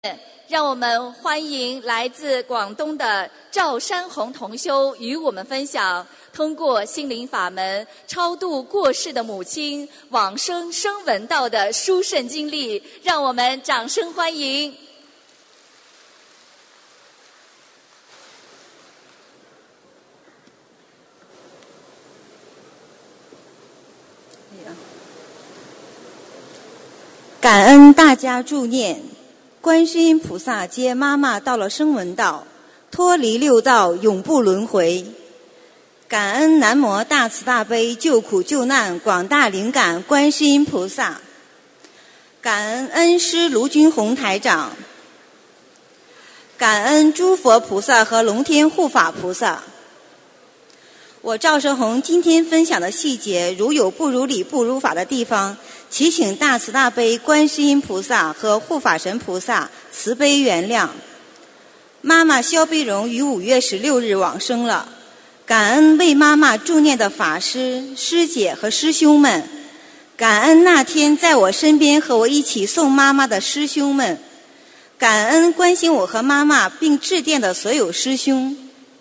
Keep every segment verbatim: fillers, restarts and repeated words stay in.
让我们欢迎来自广东的赵山红同修与我们分享通过心灵法门超度过世的母亲往生声闻道的殊胜经历，让我们掌声欢迎。 感恩大家助念，观世音菩萨接妈妈到了声闻道，脱离六道，永不轮回。感恩南无大慈大悲救苦救难广大灵感观世音菩萨，感恩恩师卢军宏台长，感恩诸佛菩萨和龙天护法菩萨。我赵胜红今天分享的细节，如有不如理不如法的地方，祈请大慈大悲观世音菩萨和护法神菩萨慈悲原谅。妈妈肖碧荣于五月十六日往生了，感恩为妈妈助念的法师、师姐和师兄们，感恩那天在我身边和我一起送妈妈的师兄们，感恩关心我和妈妈并致电的所有师兄。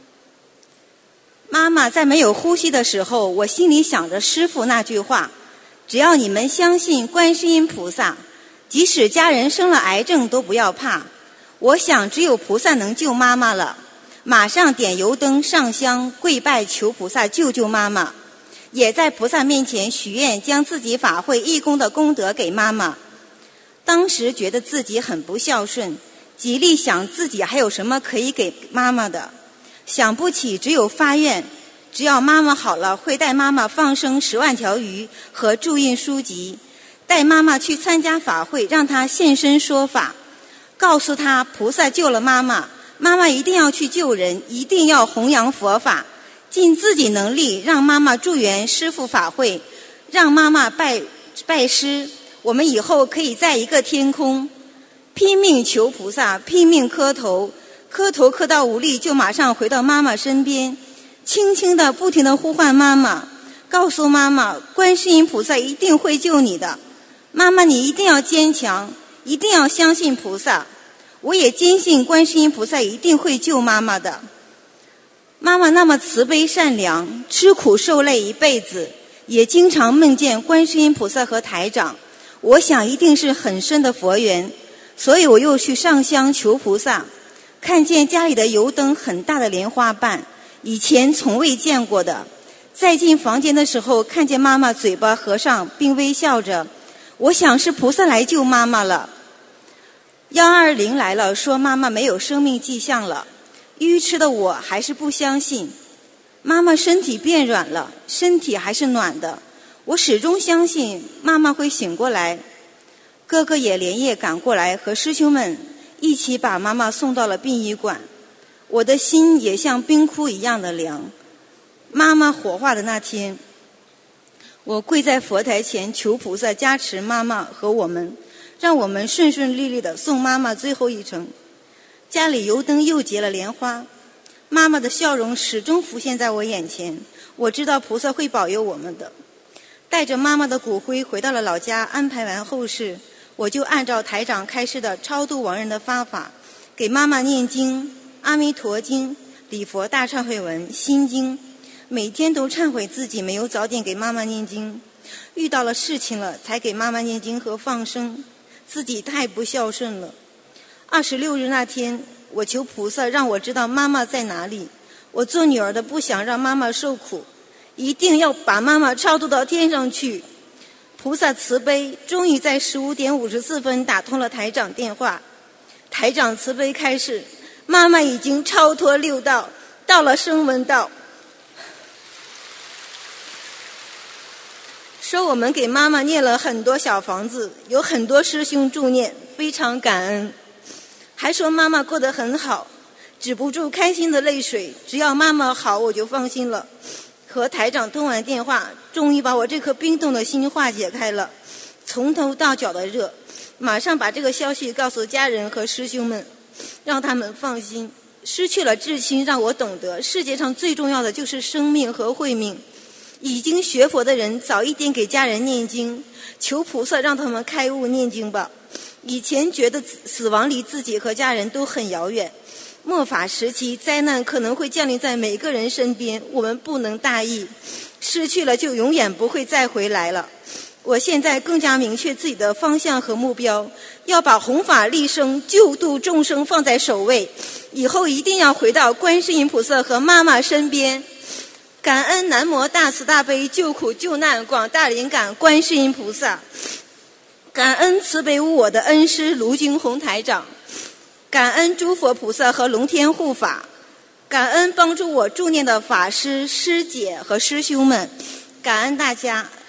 妈妈在没有呼吸的时候，我心里想着师父那句话，只要你们相信观世音菩萨，即使家人生了癌症都不要怕。我想只有菩萨能救妈妈了，马上点油灯上香跪拜求菩萨救救妈妈，也在菩萨面前许愿将自己法会义工的功德给妈妈。当时觉得自己很不孝顺，极力想自己还有什么可以给妈妈的，想不起，只有发愿，只要妈妈好了，会带妈妈放生十万条鱼和注印书籍，带妈妈去参加法会，让她现身说法，告诉她菩萨救了妈妈，妈妈一定要去救人，一定要弘扬佛法，尽自己能力让妈妈助缘师父法会，让妈妈拜拜师，我们以后可以在一个天空。拼命求菩萨，拼命磕头，磕头磕到无力，就马上回到妈妈身边，轻轻地不停地呼唤妈妈，告诉妈妈观世音菩萨一定会救你的，妈妈你一定要坚强，一定要相信菩萨，我也坚信观世音菩萨一定会救妈妈的。妈妈那么慈悲善良，吃苦受累一辈子，也经常梦见观世音菩萨和台长，我想一定是很深的佛缘，所以我又去上香求菩萨，看见家里的油灯很大的莲花瓣，以前从未见过的。再进房间的时候，看见妈妈嘴巴合上并微笑着，我想是菩萨来救妈妈了。幺二零来了，说妈妈没有生命迹象了，愚痴的我还是不相信。妈妈身体变软了，身体还是暖的，我始终相信妈妈会醒过来。哥哥也连夜赶过来，和师兄们一起把妈妈送到了殡仪馆，我的心也像冰窟一样的凉。妈妈火化的那天，我跪在佛台前求菩萨加持妈妈和我们，让我们顺顺利利地送妈妈最后一程。家里油灯又结了莲花，妈妈的笑容始终浮现在我眼前，我知道菩萨会保佑我们的。带着妈妈的骨灰回到了老家，安排完后事，我就按照台长开示的超度亡人的方法，给妈妈念经、阿弥陀经、礼佛大忏悔文、心经，每天都忏悔自己没有早点给妈妈念经，遇到了事情了才给妈妈念经和放生，自己太不孝顺了。二十六日那天，我求菩萨让我知道妈妈在哪里，我做女儿的不想让妈妈受苦，一定要把妈妈超度到天上去。菩萨慈悲，终于在十五点五十四分打通了台长电话。台长慈悲开示，妈妈已经超脱六道，到了声闻道。说我们给妈妈念了很多小房子，有很多师兄助念，非常感恩。还说妈妈过得很好，止不住开心的泪水，只要妈妈好我就放心了。和台长通完电话，终于把我这颗冰冻的心化解开了，从头到脚的热，马上把这个消息告诉家人和师兄们，让他们放心。失去了至亲，让我懂得世界上最重要的就是生命和慧命。已经学佛的人早一点给家人念经，求菩萨让他们开悟念经吧。 以前觉得死亡离自己和家人都很遥远，末法时期灾难可能会降临在每个人身边，我们不能大意，失去了就永远不会再回来了。我现在更加明确自己的方向和目标，要把弘法利生、救度众生放在首位，以后一定要回到观世音菩萨和妈妈身边。感恩南无大慈大悲救苦救难广大灵感观世音菩萨，感恩慈悲无我的恩师卢军宏台长，感恩诸佛菩萨和龙天护法，感恩帮助我助念的法师、师姐和师兄们，感恩大家。